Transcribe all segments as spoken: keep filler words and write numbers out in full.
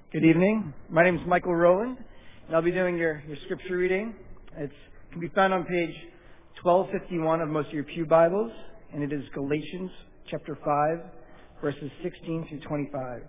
Good evening. My name is Michael Rowland, and I'll be doing your, your scripture reading. It can be found on page twelve fifty-one of most of your pew Bibles, and it is Galatians chapter five, verses sixteen through twenty-five.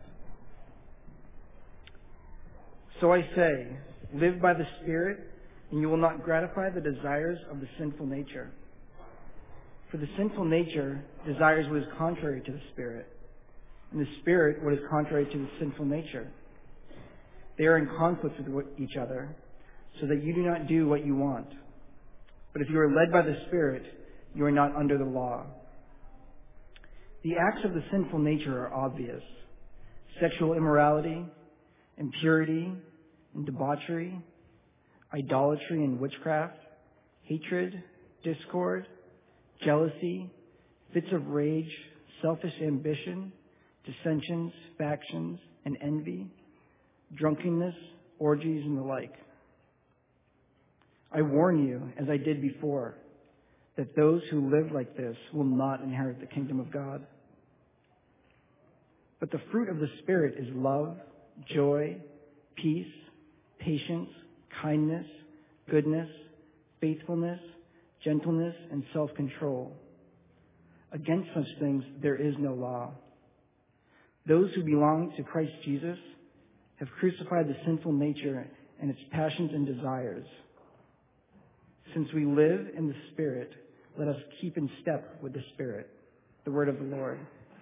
So I say, live by the Spirit, and you will not gratify the desires of the sinful nature. For the sinful nature desires what is contrary to the Spirit, and the Spirit what is contrary to the sinful nature. They are in conflict with each other, so that you do not do what you want. But if you are led by the Spirit, you are not under the law. The acts of the sinful nature are obvious: sexual immorality, impurity and debauchery, idolatry and witchcraft, hatred, discord, jealousy, fits of rage, selfish ambition, dissensions, factions, and envy, drunkenness, orgies, and the like. I warn you, as I did before, that those who live like this will not inherit the kingdom of God. But the fruit of the Spirit is love, joy, peace, patience, kindness, goodness, faithfulness, gentleness, and self-control. Against such things there is no law. Those who belong to Christ Jesus have crucified the sinful nature and its passions and desires. Since we live in the Spirit, let us keep in step with the Spirit. The word of the Lord.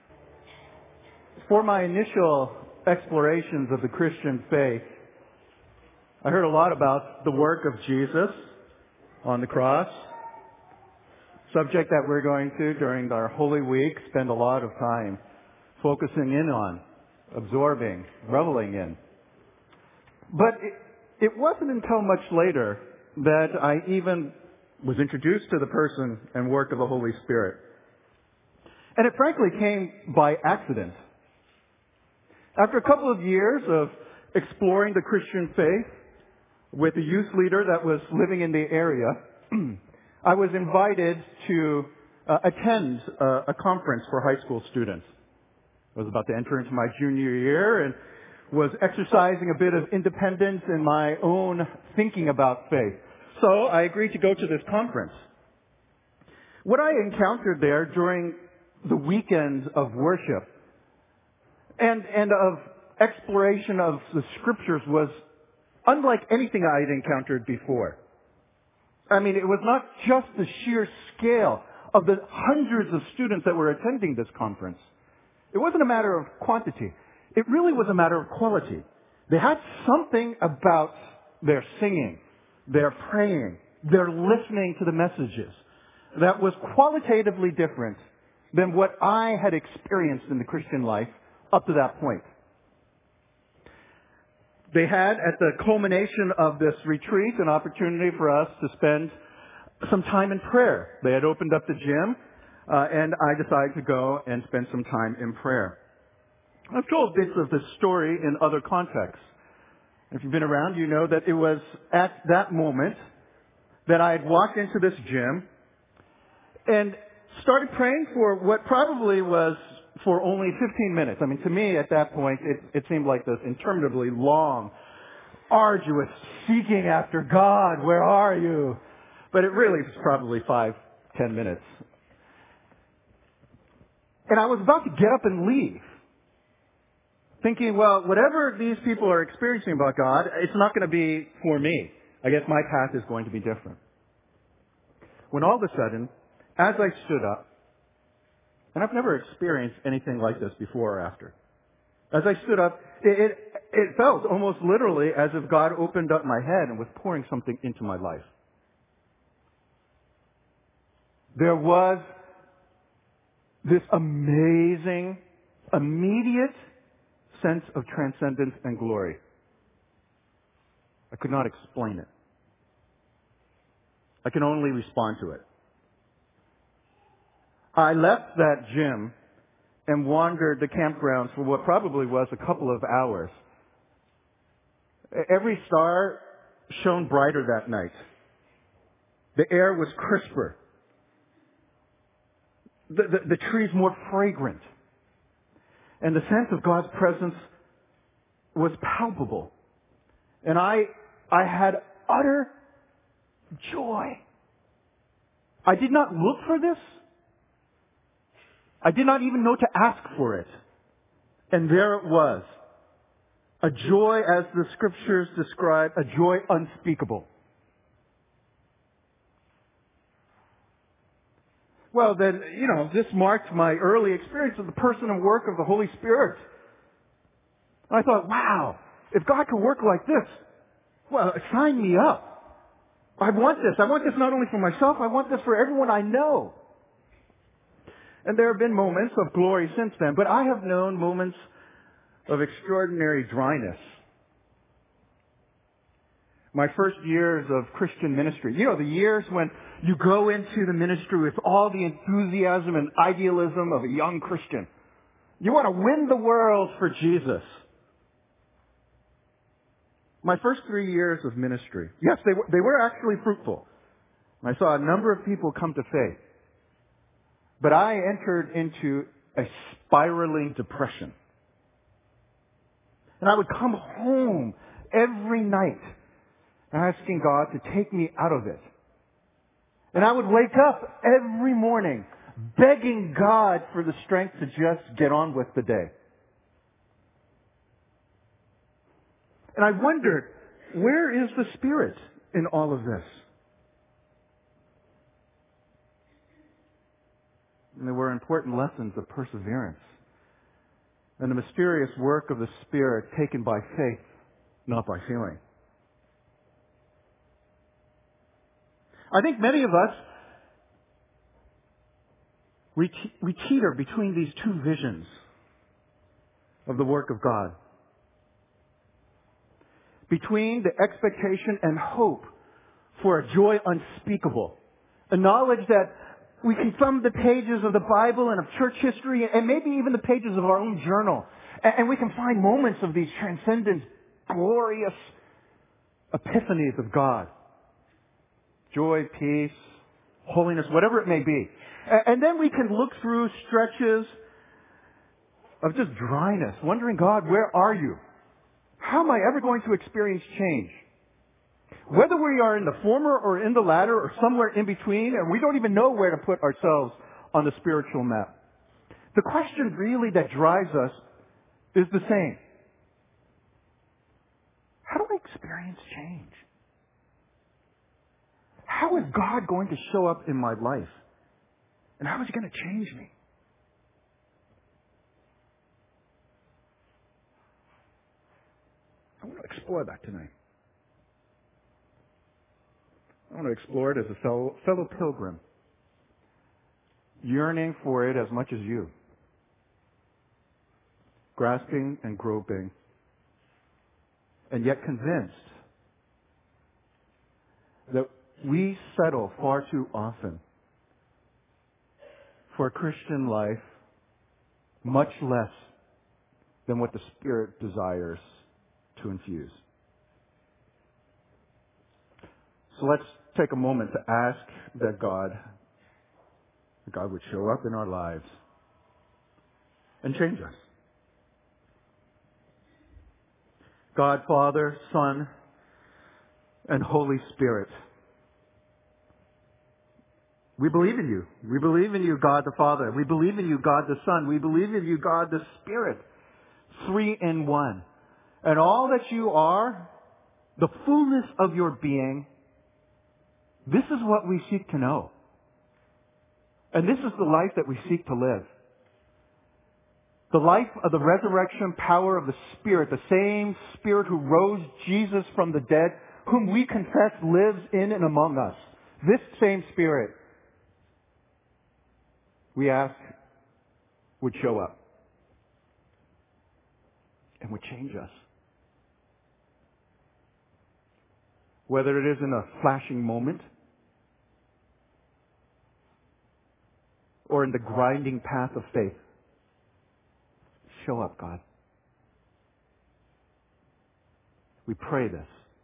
For my initial explorations of the Christian faith, I heard a lot about the work of Jesus on the cross, subject that we're going to, during our Holy Week, spend a lot of time focusing in on, absorbing, reveling in. But it, it wasn't until much later that I even was introduced to the person and work of the Holy Spirit. And it frankly came by accident. After a couple of years of exploring the Christian faith with a youth leader that was living in the area, I was invited to uh, attend uh, a conference for high school students. I was about to enter into my junior year and was exercising a bit of independence in my own thinking about faith. So I agreed to go to this conference. What I encountered there during the weekends of worship and, and of exploration of the scriptures was unlike anything I had encountered before. I mean, it was not just the sheer scale of the hundreds of students that were attending this conference. It wasn't a matter of quantity. It really was a matter of quality. They had something about their singing, their praying, their listening to the messages that was qualitatively different than what I had experienced in the Christian life up to that point. They had, at the culmination of this retreat, an opportunity for us to spend some time in prayer. They had opened up the gym, uh, and I decided to go and spend some time in prayer. I've told bits of this story in other contexts. If you've been around, you know that it was at that moment that I had walked into this gym and started praying for what probably was for only fifteen minutes. I mean, to me, at that point, it, it seemed like this interminably long, arduous seeking after God. Where are you? But it really was probably five, ten minutes. And I was about to get up and leave, thinking, well, whatever these people are experiencing about God, it's not going to be for me. I guess my path is going to be different. When all of a sudden, as I stood up, and I've never experienced anything like this before or after, as I stood up, it, it, it felt almost literally as if God opened up my head and was pouring something into my life. There was this amazing, immediate sense of transcendence and glory. I could not explain it. I can only respond to it. I left that gym and wandered the campgrounds for what probably was a couple of hours. Every star shone brighter that night. The air was crisper. The, the, the trees more fragrant. And the sense of God's presence was palpable. And I, I had utter joy. I did not look for this. I did not even know to ask for it. And there it was. A joy, as the Scriptures describe, a joy unspeakable. Well, then, you know, this marked my early experience of the person and work of the Holy Spirit. And I thought, wow, if God could work like this, well, sign me up. I want this. I want this not only for myself, I want this for everyone I know. And there have been moments of glory since then, but I have known moments of extraordinary dryness. My first years of Christian ministry, you know, the years when you go into the ministry with all the enthusiasm and idealism of a young Christian. You want to win the world for Jesus. My first three years of ministry, yes, they were, they were actually fruitful. I saw a number of people come to faith. But I entered into a spiraling depression. And I would come home every night asking God to take me out of it. And I would wake up every morning begging God for the strength to just get on with the day. And I wondered, where is the Spirit in all of this? And there were important lessons of perseverance and the mysterious work of the Spirit taken by faith, not by feeling. I think many of us, we, te- we teeter between these two visions of the work of God. Between the expectation and hope for a joy unspeakable. A knowledge that we can thumb the pages of the Bible and of church history and maybe even the pages of our own journal. And we can find moments of these transcendent, glorious epiphanies of God. Joy, peace, holiness, whatever it may be. And then we can look through stretches of just dryness, wondering, God, where are you? How am I ever going to experience change? Whether we are in the former or in the latter or somewhere in between, and we don't even know where to put ourselves on the spiritual map. The question really that drives us is the same. How do I experience change? How is God going to show up in my life? And how is He going to change me? I want to explore that tonight. I want to explore it as a fellow, fellow pilgrim, yearning for it as much as you, grasping and groping, and yet convinced that we settle far too often for a Christian life much less than what the Spirit desires to infuse. So let's take a moment to ask that God, that God would show up in our lives and change us. God, Father, Son, and Holy Spirit, we believe in you. We believe in you, God the Father. We believe in you, God the Son. We believe in you, God the Spirit. Three in one. And all that you are, the fullness of your being, this is what we seek to know. And this is the life that we seek to live. The life of the resurrection power of the Spirit, the same Spirit who rose Jesus from the dead, whom we confess lives in and among us. This same Spirit, we ask, would show up and would change us. Whether it is in a flashing moment or in the grinding path of faith, show up, God. We pray this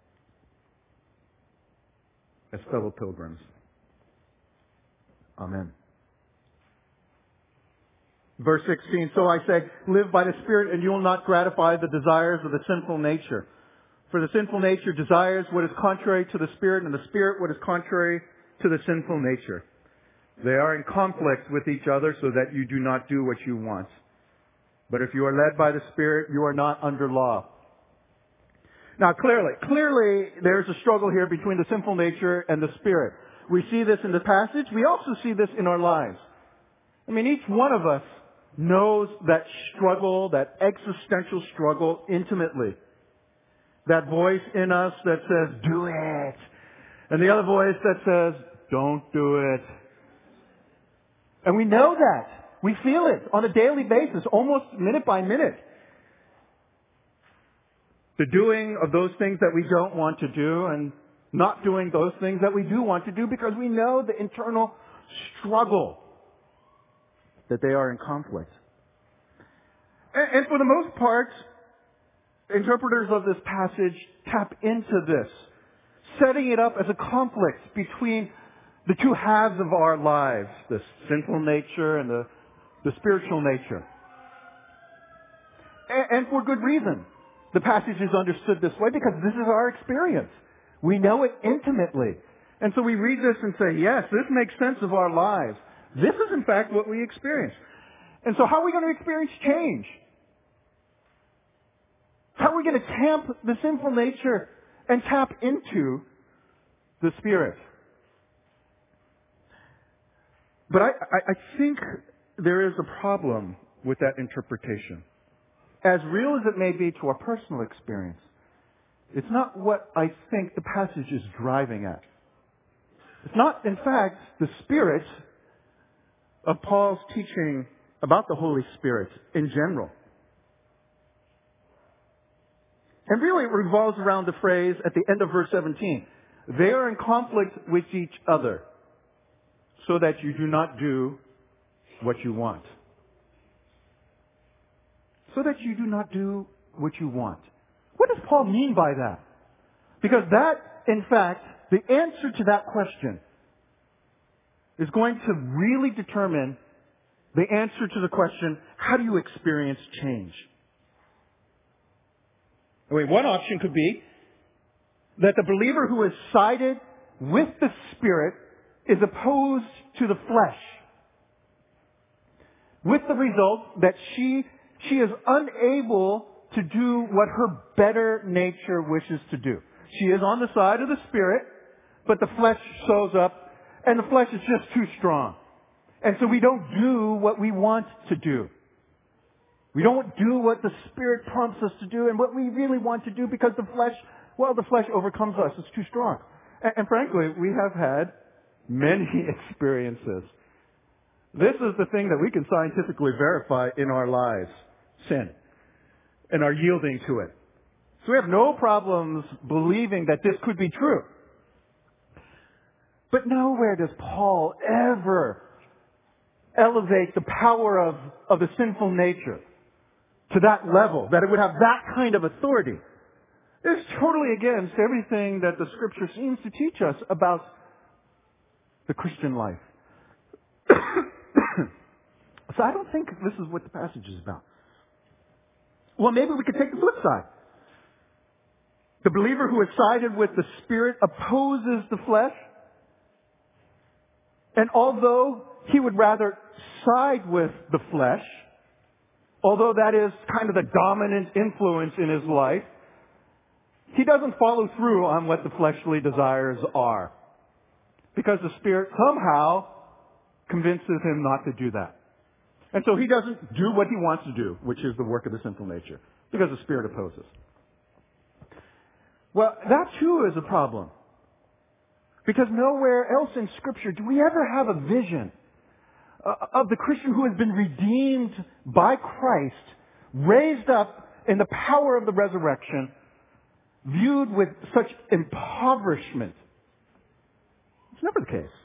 as fellow pilgrims. Amen. Verse sixteen, so I say, live by the Spirit and you will not gratify the desires of the sinful nature. For the sinful nature desires what is contrary to the Spirit, and the Spirit what is contrary to the sinful nature. They are in conflict with each other so that you do not do what you want. But if you are led by the Spirit, you are not under law. Now clearly, clearly there's a struggle here between the sinful nature and the Spirit. We see this in the passage. We also see this in our lives. I mean, each one of us knows that struggle, that existential struggle intimately. That voice in us that says, do it. And the other voice that says, don't do it. And we know that. We feel it on a daily basis, almost minute by minute. The doing of those things that we don't want to do and not doing those things that we do want to do because we know the internal struggle that they are in conflict. And, and for the most part, interpreters of this passage tap into this, setting it up as a conflict between the two halves of our lives, the sinful nature and the, the spiritual nature. And, and for good reason. The passage is understood this way because this is our experience. We know it intimately. And so we read this and say, yes, this makes sense of our lives. This is in fact what we experience. And so how are we going to experience change? How are we going to tamp the sinful nature and tap into the Spirit? But I, I, I think there is a problem with that interpretation. As real as it may be to our personal experience, it's not what I think the passage is driving at. It's not, in fact, the spirit of Paul's teaching about the Holy Spirit in general. And really it revolves around the phrase at the end of verse seventeen. They are in conflict with each other so that you do not do what you want. So that you do not do what you want. What does Paul mean by that? Because that, in fact, the answer to that question is going to really determine the answer to the question, how do you experience change? I mean, one option could be that the believer who is sided with the Spirit is opposed to the flesh. With the result that she, she is unable to do what her better nature wishes to do. She is on the side of the Spirit, but the flesh shows up, and the flesh is just too strong. And so we don't do what we want to do. We don't do what the Spirit prompts us to do and what we really want to do because the flesh, well, the flesh overcomes us. It's too strong. And, and frankly, we have had many experiences. This is the thing that we can scientifically verify in our lives. Sin. And are yielding to it. So we have no problems believing that this could be true. But nowhere does Paul ever elevate the power of, of the sinful nature to that level, that it would have that kind of authority. It's totally against everything that the Scripture seems to teach us about the Christian life. So I don't think this is what the passage is about. Well, maybe we could take the flip side. The believer who is sided with the Spirit opposes the flesh. And although he would rather side with the flesh, although that is kind of the dominant influence in his life, he doesn't follow through on what the fleshly desires are. Because the Spirit somehow convinces him not to do that. And so he doesn't do what he wants to do, which is the work of the sinful nature, because the Spirit opposes. Well, that too is a problem. Because nowhere else in Scripture do we ever have a vision of the Christian who has been redeemed by Christ, raised up in the power of the resurrection, viewed with such impoverishment. It's never the case.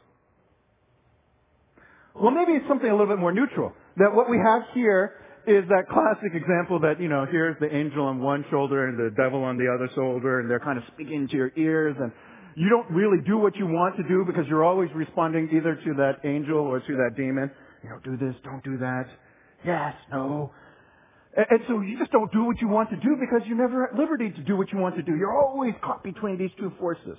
Well, maybe it's something a little bit more neutral. That what we have here is that classic example that, you know, here's the angel on one shoulder and the devil on the other shoulder, and they're kind of speaking into your ears, and you don't really do what you want to do because you're always responding either to that angel or to that demon. You know, do this, don't do that. Yes, no. And, and so you just don't do what you want to do because you're never at liberty to do what you want to do. You're always caught between these two forces.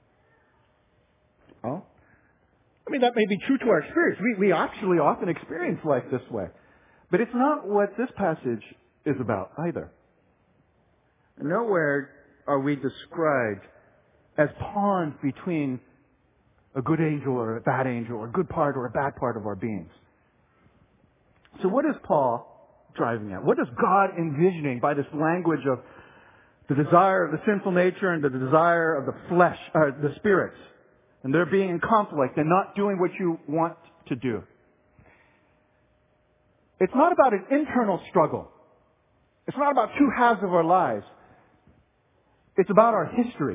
Oh? I mean, that may be true to our experience. We, we actually often experience life this way. But it's not what this passage is about either. Nowhere are we described as pawns between a good angel or a bad angel, or a good part or a bad part of our beings. So what is Paul driving at? What is God envisioning by this language of the desire of the sinful nature and the desire of the flesh, uh, the spirits, and they're being in conflict and not doing what you want to do? It's not about an internal struggle. It's not about two halves of our lives. It's about our history.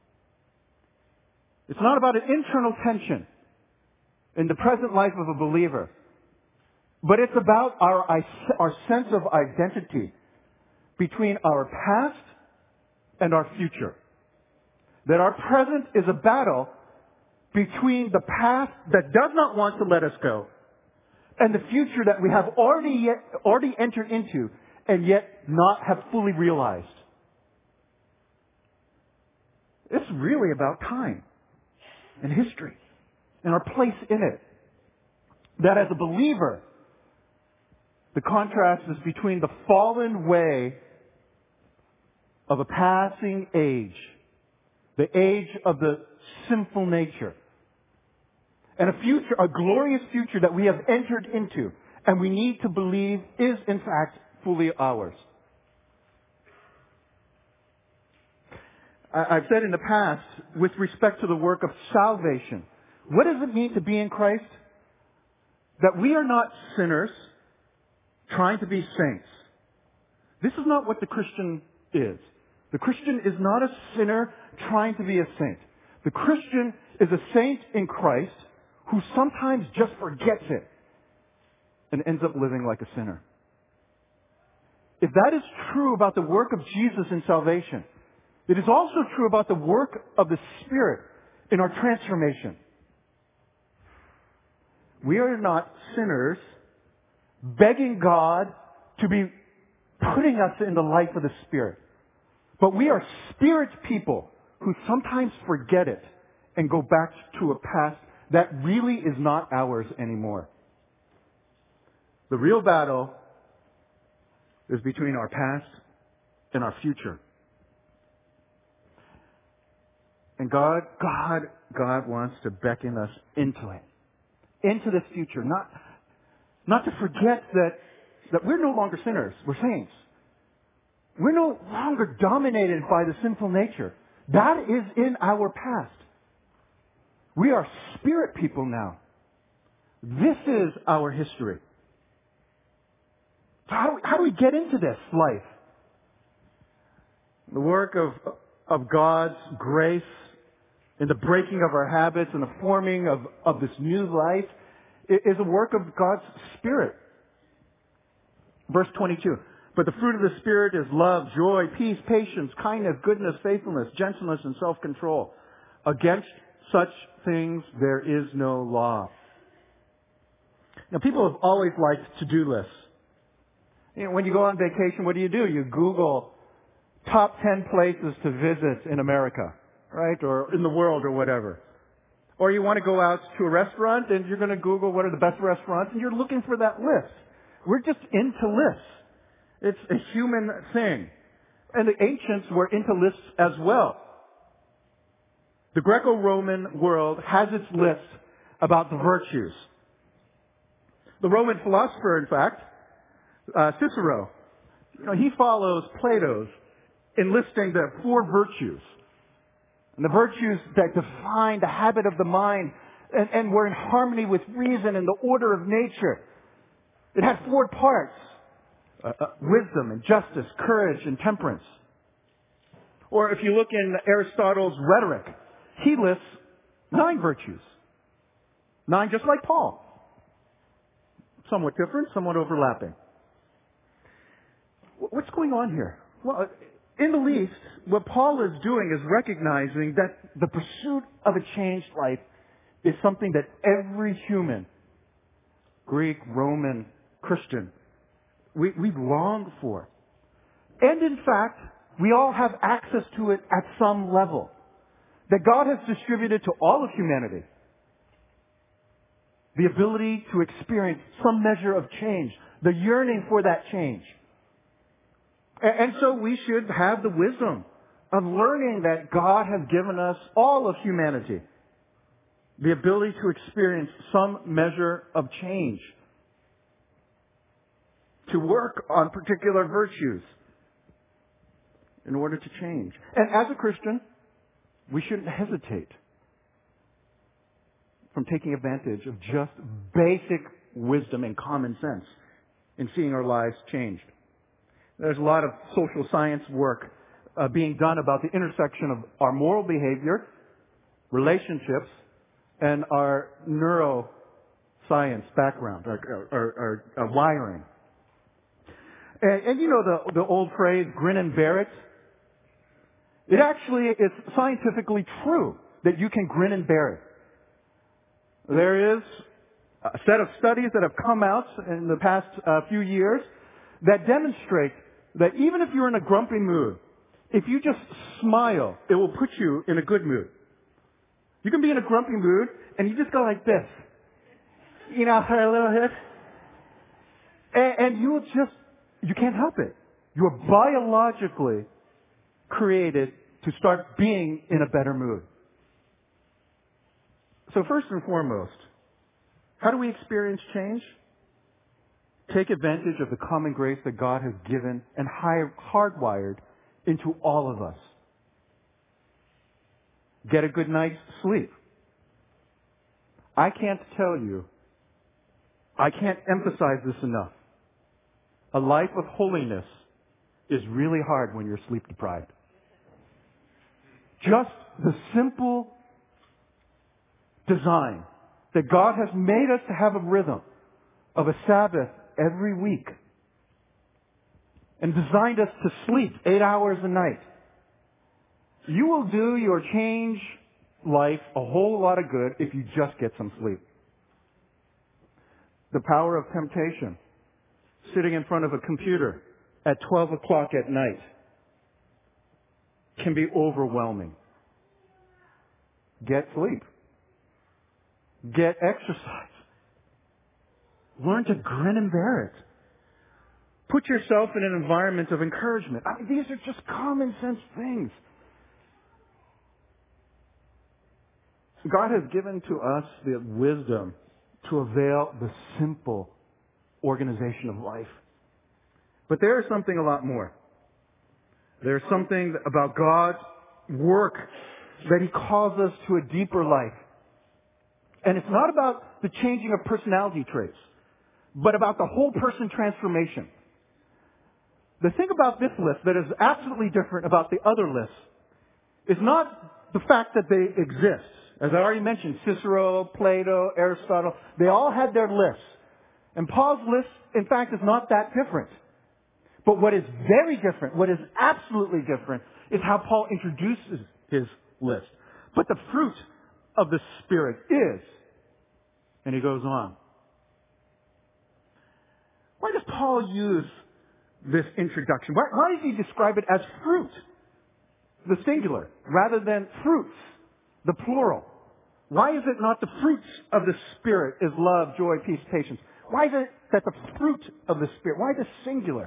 It's not about an internal tension in the present life of a believer. But it's about our, our sense of identity between our past and our future. That our present is a battle between the past that does not want to let us go and the future that we have already, yet, already entered into and yet not have fully realized. It's really about time and history and our place in it. That as a believer, the contrast is between the fallen way of a passing age, the age of the sinful nature, and a future, a glorious future that we have entered into and we need to believe is in fact fully ours. I've said in the past, with respect to the work of salvation, what does it mean to be in Christ? That we are not sinners trying to be saints. This is not what the Christian is. The Christian is not a sinner trying to be a saint. The Christian is a saint in Christ who sometimes just forgets it and ends up living like a sinner. If that is true about the work of Jesus in salvation, it is also true about the work of the Spirit in our transformation. We are not sinners begging God to be putting us in the life of the Spirit. But we are Spirit people who sometimes forget it and go back to a past that really is not ours anymore. The real battle is between our past and our future. And God, God, God wants to beckon us into it. Into this future. Not, not to forget that, that we're no longer sinners. We're saints. We're no longer dominated by the sinful nature. That is in our past. We are Spirit people now. This is our history. So how, how do we get into this life? The work of, of God's grace in the breaking of our habits and the forming of, of this new life is a work of God's Spirit. Verse twenty-two. But the fruit of the Spirit is love, joy, peace, patience, kindness, goodness, faithfulness, gentleness, and self-control. Against such things there is no law. Now, people have always liked to-do lists. You know, when you go on vacation, what do you do? You Google top ten places to visit in America, right? Or in the world or whatever. Or you want to go out to a restaurant and you're going to Google what are the best restaurants and you're looking for that list. We're just into lists. It's a human thing. And the ancients were into lists as well. The Greco-Roman world has its list about the virtues. The Roman philosopher, in fact, uh, Cicero, you know, he follows Plato's in listing the four virtues. And the virtues that define the habit of the mind and, and were in harmony with reason and the order of nature. It had four parts. Uh, uh, wisdom and justice, courage and temperance. Or if you look in Aristotle's Rhetoric, he lists nine virtues. Nine just like Paul. Somewhat different, somewhat overlapping. What's going on here? Well, in the least, what Paul is doing is recognizing that the pursuit of a changed life is something that every human, Greek, Roman, Christian, we, we long for. And in fact, we all have access to it at some level. That God has distributed to all of humanity. The ability to experience some measure of change. The yearning for that change. And so we should have the wisdom of learning that God has given us, all of humanity, the ability to experience some measure of change. To work on particular virtues in order to change. And as a Christian, we shouldn't hesitate from taking advantage of just basic wisdom and common sense in seeing our lives changed. There's a lot of social science work uh, being done about the intersection of our moral behavior, relationships, and our neuroscience background, our, our, our, our wiring. And, and you know the, the old phrase, grin and bear it? It actually is scientifically true that you can grin and bear it. There is a set of studies that have come out in the past uh, few years that demonstrate that even if you're in a grumpy mood, if you just smile, it will put you in a good mood. You can be in a grumpy mood and you just go like this. You know, for a little bit. And, and you will just, you can't help it. You are biologically created to start being in a better mood. So first and foremost, how do we experience change? Take advantage of the common grace that God has given and hardwired into all of us. Get a good night's sleep. I can't tell you, I can't emphasize this enough. A life of holiness is really hard when you're sleep deprived. Just the simple design that God has made us to have a rhythm of a Sabbath every week and designed us to sleep eight hours a night. You will do your change life a whole lot of good if you just get some sleep. The power of temptation. Sitting in front of a computer at twelve o'clock at night can be overwhelming. Get sleep. Get exercise. Learn to grin and bear it. Put yourself in an environment of encouragement. I mean, these are just common sense things. God has given to us the wisdom to avail the simple organization of life. But there is something a lot more. There's something about God's work that He calls us to a deeper life. And it's not about the changing of personality traits, but about the whole person transformation. The thing about this list that is absolutely different about the other lists is not the fact that they exist. As I already mentioned, Cicero, Plato, Aristotle, they all had their lists. And Paul's list, in fact, is not that different. But what is very different, what is absolutely different, is how Paul introduces his list. But the fruit of the Spirit is, and he goes on. Why does Paul use this introduction? Why, why does he describe it as fruit, the singular, rather than fruits, the plural? Why is it not the fruits of the Spirit is love, joy, peace, patience? Why is it that the fruit of the Spirit? Why the singular?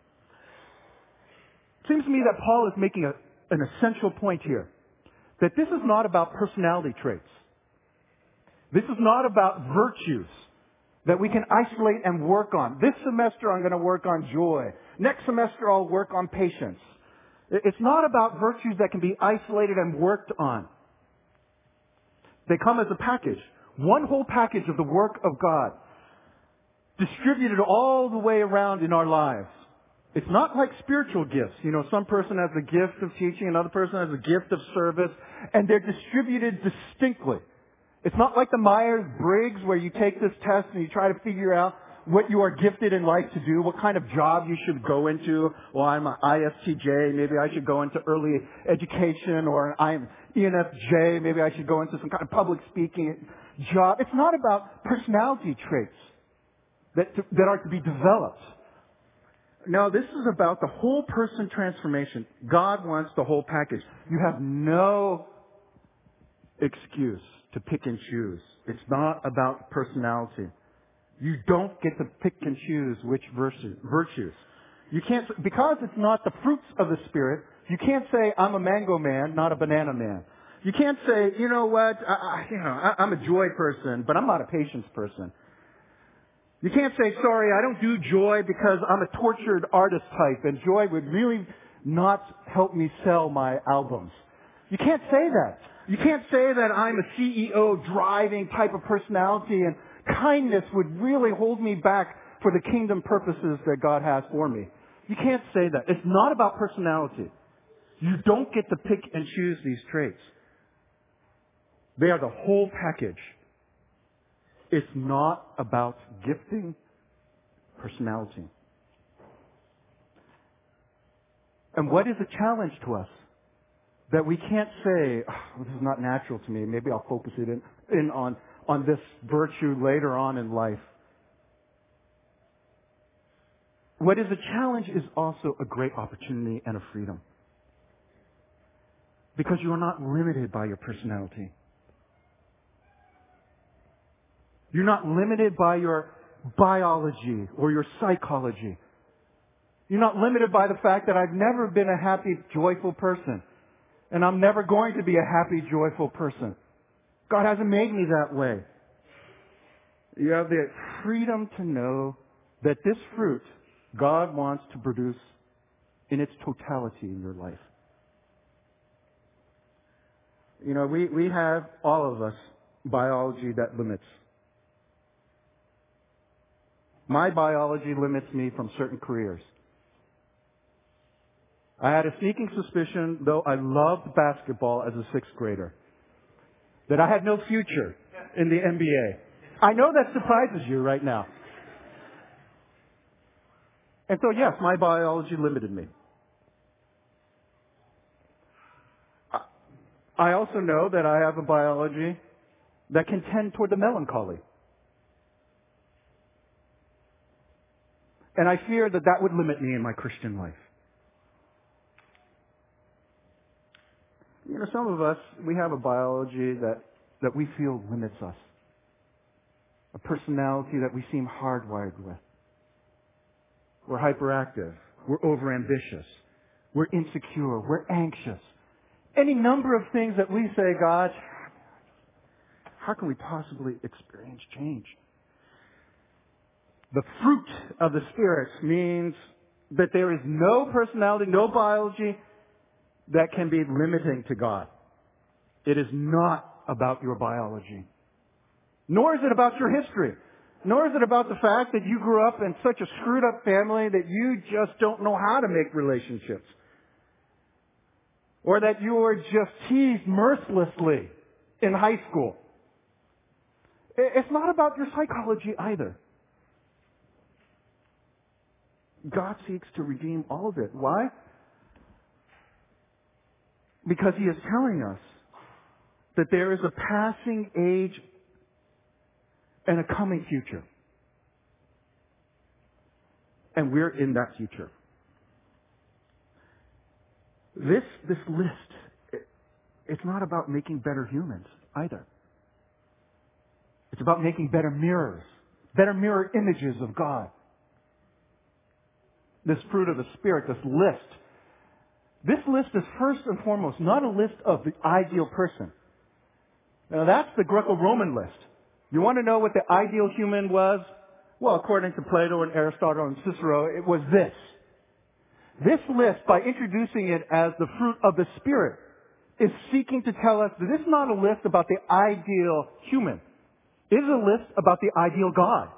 It seems to me that Paul is making a, an essential point here. That this is not about personality traits. This is not about virtues that we can isolate and work on. This semester I'm going to work on joy. Next semester I'll work on patience. It's not about virtues that can be isolated and worked on. They come as a package. One whole package of the work of God. Distributed all the way around in our lives. It's not like spiritual gifts. You know, some person has the gift of teaching, another person has the gift of service, and they're distributed distinctly. It's not like the Myers-Briggs where you take this test and you try to figure out what you are gifted in life to do, what kind of job you should go into. Well, I'm an I S T J, maybe I should go into early education, or I'm E N F J, maybe I should go into some kind of public speaking job. It's not about personality traits that, that are to be developed. No, this is about the whole person transformation. God wants the whole package. You have no excuse to pick and choose. It's not about personality. You don't get to pick and choose which virtues. You can't, because it's not the fruits of the Spirit, you can't say, I'm a mango man, not a banana man. You can't say, you know what, I, I, you know, I, I'm a joy person, but I'm not a patience person. You can't say, sorry, I don't do joy because I'm a tortured artist type and joy would really not help me sell my albums. You can't say that. You can't say that I'm a C E O driving type of personality and kindness would really hold me back for the kingdom purposes that God has for me. You can't say that. It's not about personality. You don't get to pick and choose these traits. They are the whole package. It's not about gifting, personality. And what is a challenge to us? That we can't say, oh, this is not natural to me. Maybe I'll focus it in, in on, on this virtue later on in life. What is a challenge is also a great opportunity and a freedom. Because you are not limited by your personality. You're not limited by your biology or your psychology. You're not limited by the fact that I've never been a happy, joyful person. And I'm never going to be a happy, joyful person. God hasn't made me that way. You have the freedom to know that this fruit God wants to produce in its totality in your life. You know, we, we have, all of us, biology that limits. My biology limits me from certain careers. I had a sneaking suspicion, though I loved basketball as a sixth grader, that I had no future in the N B A. I know that surprises you right now. And so, yes, my biology limited me. I also know that I have a biology that can tend toward the melancholy. And I fear that that would limit me in my Christian life. You know, some of us, we have a biology that, that we feel limits us. A personality that we seem hardwired with. We're hyperactive. We're overambitious. We're insecure. We're anxious. Any number of things that we say, God, how can we possibly experience change? The fruit of the Spirit means that there is no personality, no biology that can be limiting to God. It is not about your biology. Nor is it about your history. Nor is it about the fact that you grew up in such a screwed up family that you just don't know how to make relationships. Or that you were just teased mercilessly in high school. It's not about your psychology either. God seeks to redeem all of it. Why? Because He is telling us that there is a passing age and a coming future. And we're in that future. This, this list, it, it's not about making better humans either. It's about making better mirrors, better mirror images of God. This fruit of the Spirit, this list. This list is first and foremost not a list of the ideal person. Now that's the Greco-Roman list. You want to know what the ideal human was? Well, according to Plato and Aristotle and Cicero, it was this. This list, by introducing it as the fruit of the Spirit, is seeking to tell us that this is not a list about the ideal human. It is a list about the ideal God.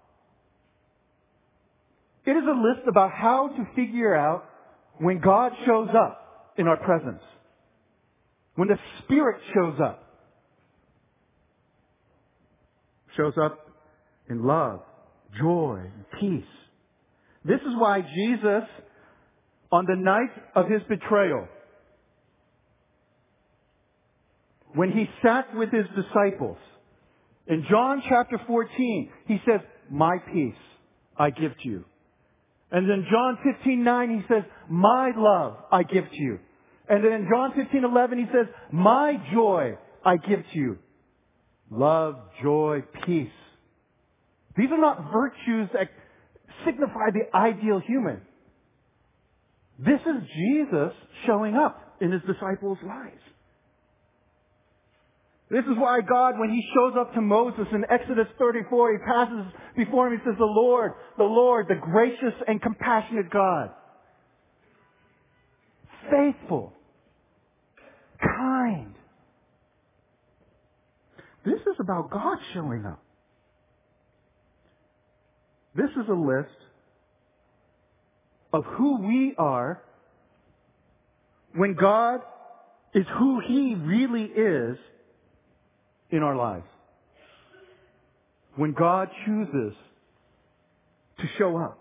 It is a list about how to figure out when God shows up in our presence. When the Spirit shows up. Shows up in love, joy, and peace. This is why Jesus, on the night of His betrayal, when He sat with His disciples, in John chapter fourteen, He says, my peace I give to you. And then John fifteen nine, he says, my love I give to you. And then in John fifteen eleven, he says, my joy I give to you. Love, joy, peace. These are not virtues that signify the ideal human. This is Jesus showing up in His disciples' lives. This is why God, when He shows up to Moses in Exodus thirty-four, He passes before him, He says, the Lord, the Lord, the gracious and compassionate God. Faithful. Kind. This is about God showing up. This is a list of who we are when God is who He really is in our lives. When God chooses to show up.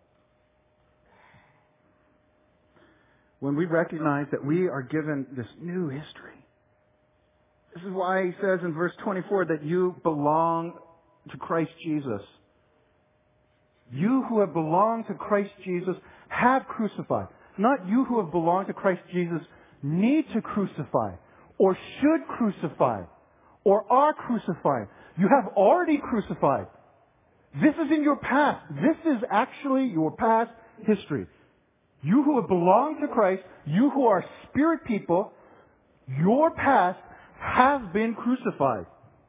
When we recognize that we are given this new history. This is why He says in verse twenty-four that you belong to Christ Jesus. You who have belonged to Christ Jesus have crucified. Not you who have belonged to Christ Jesus need to crucify or should crucify or are crucified. You have already crucified. This is in your past. This is actually your past history. You who have belonged to Christ, you who are spirit people, your past has been crucified.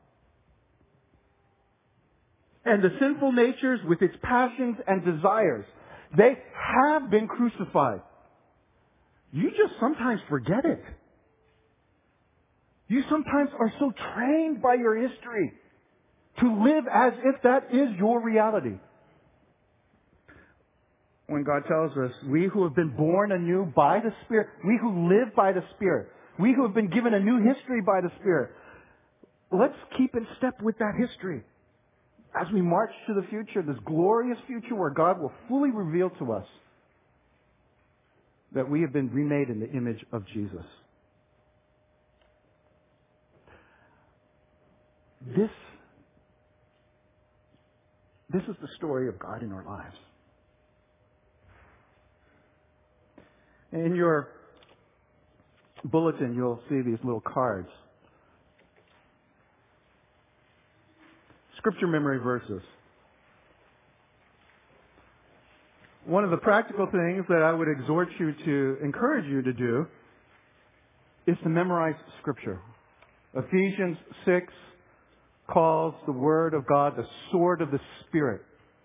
And the sinful natures with its passions and desires, they have been crucified. You just sometimes forget it. You sometimes are so trained by your history to live as if that is your reality. When God tells us, we who have been born anew by the Spirit, we who live by the Spirit, we who have been given a new history by the Spirit, let's keep in step with that history. As we march to the future, this glorious future where God will fully reveal to us that we have been remade in the image of Jesus. This, this is the story of God in our lives. In your bulletin, you'll see these little cards. Scripture memory verses. One of the practical things that I would exhort you to, encourage you to do, is to memorize Scripture. Ephesians six calls the Word of God the sword of the Spirit.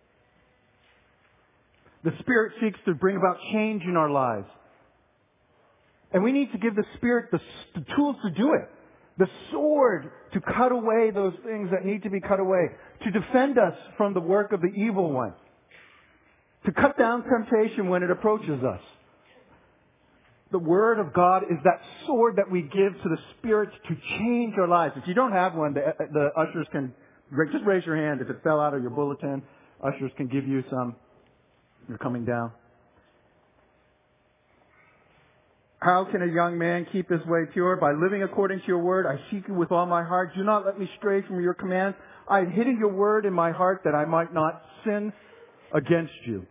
The Spirit seeks to bring about change in our lives. And we need to give the Spirit the, the tools to do it. The sword to cut away those things that need to be cut away. To defend us from the work of the evil one. To cut down temptation when it approaches us. The Word of God is that sword that we give to the Spirit to change our lives. If you don't have one, the, the ushers can, just raise your hand if it fell out of your bulletin. Ushers can give you some. You're coming down. How can a young man keep his way pure? By living according to your word. I seek you with all my heart. Do not let me stray from your commands. I have hidden your word in my heart that I might not sin against you.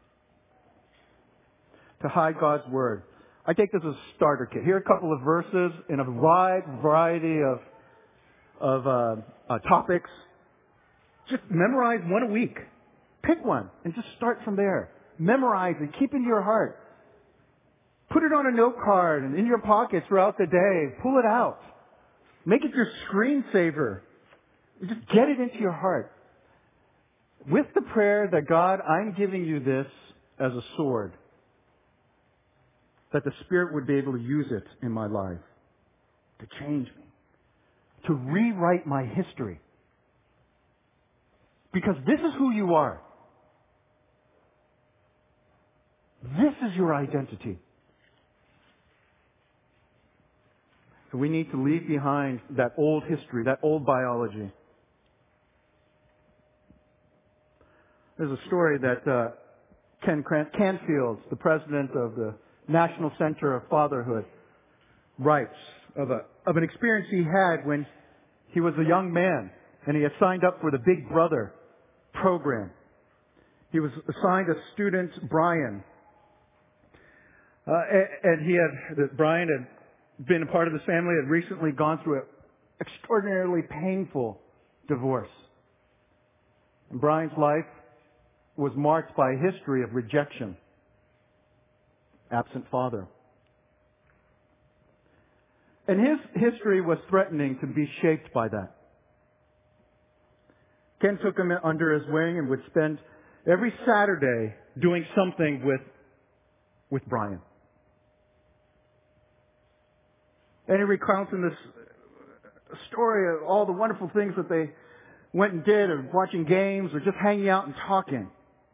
To hide God's word. I take this as a starter kit. Here are a couple of verses in a wide variety of, of uh, uh, topics. Just memorize one a week. Pick one and just start from there. Memorize it. Keep it in your heart. Put it on a note card and in your pocket throughout the day. Pull it out. Make it your screensaver. Just get it into your heart. With the prayer that God, I'm giving you this as a sword. That the Spirit would be able to use it in my life. To change me. To rewrite my history. Because this is who you are. This is your identity. So we need to leave behind that old history, that old biology. There's a story that uh, Ken Canfield, the president of the National Center of Fatherhood, writes of a of an experience he had when he was a young man and he had signed up for the Big Brother program. He was assigned a student, Brian. Uh, and, and he had, that Brian had been a part of this family, had recently gone through an extraordinarily painful divorce. And Brian's life was marked by a history of rejection, absent father. And his history was threatening to be shaped by that. Ken took him under his wing and would spend every Saturday doing something with, with Brian. And he recounts in this story of all the wonderful things that they went and did, of watching games or just hanging out and talking.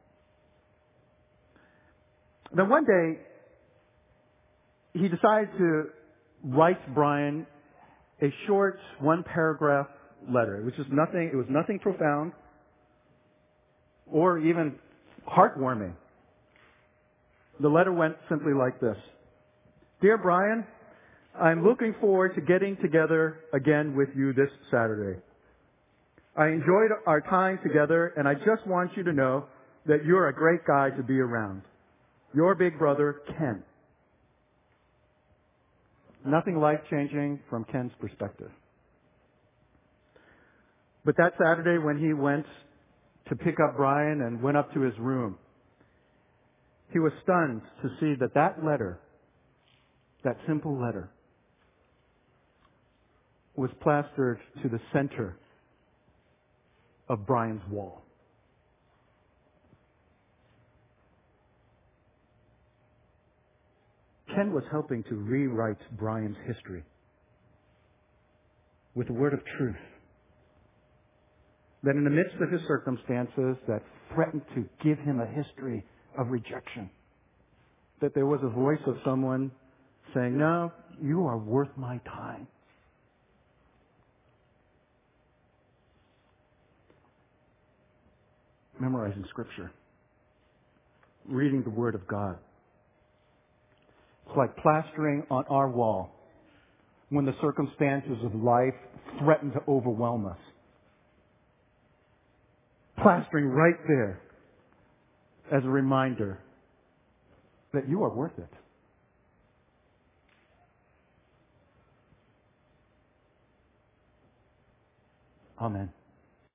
Then one day, he decided to write Brian a short one-paragraph letter. It was just nothing, it was nothing profound or even heartwarming. The letter went simply like this. Dear Brian, I'm looking forward to getting together again with you this Saturday. I enjoyed our time together, and I just want you to know that you're a great guy to be around. Your big brother, Ken. Nothing life-changing from Ken's perspective. But that Saturday when he went to pick up Brian and went up to his room, he was stunned to see that that letter, that simple letter, was plastered to the center of Brian's wall. Ken was helping to rewrite Brian's history with a word of truth. That in the midst of his circumstances that threatened to give him a history of rejection, that there was a voice of someone saying, no, you are worth my time. Memorizing Scripture. Reading the Word of God. It's like plastering on our wall when the circumstances of life threaten to overwhelm us. Plastering right there as a reminder that you are worth it. Amen.